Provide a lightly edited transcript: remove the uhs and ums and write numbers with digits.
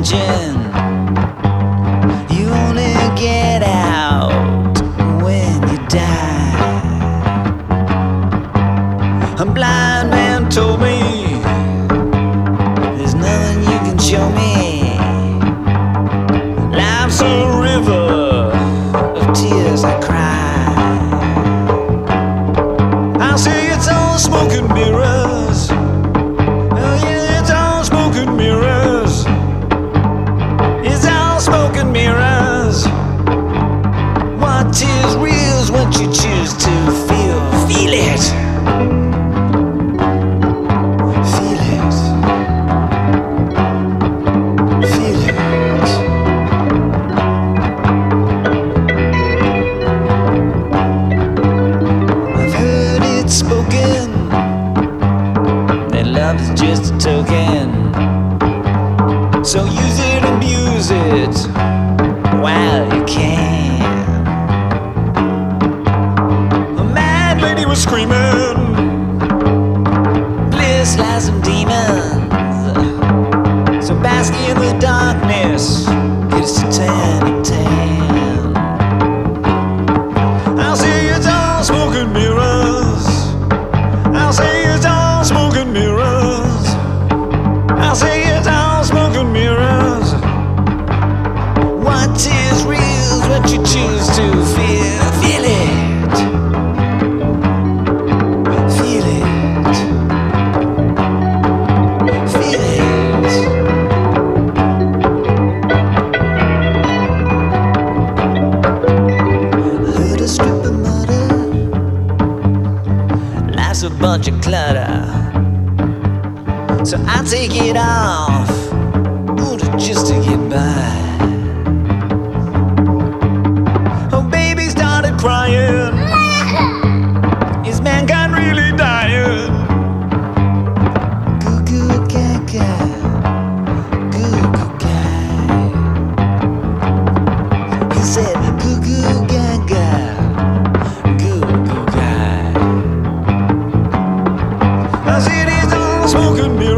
attention. You only get out when you die. A blind man told me there's nothing you can show me. Life's a river of tears I cry. I say it's all smoke and mirrors. Oh yeah, it's all smoke and mirrors. It's all smoke and mirrors. What is real is what you choose to feel. Feel it. Feel it. Feel it. I've heard it spoken that love is just a token. So use it, abuse it while you can. A mad lady was screaming, bliss lies some demons. So basking in the darkness, get us to 10 and 10. I'll say it's all smoke and mirrors. I'll say it's all smoke and mirrors. I'll say it's all smoke and mirrors. What is real is what you choose to feel. Feel it. Feel it. Feel it. I heard a stripper mutter, life's a bunch of clutter. So I take it off, ooh, just to get by. Oh, baby started crying. Is mankind really dying? Goo goo gaga, goo goo gaga. He said goo goo gaga, goo goo gaga. I said it's all smoke and mirrors.